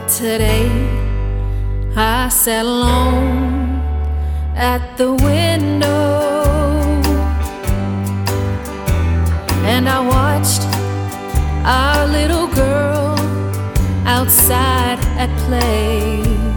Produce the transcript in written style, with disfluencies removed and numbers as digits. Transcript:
Today I sat alone at the window and I watched our little girl outside at play.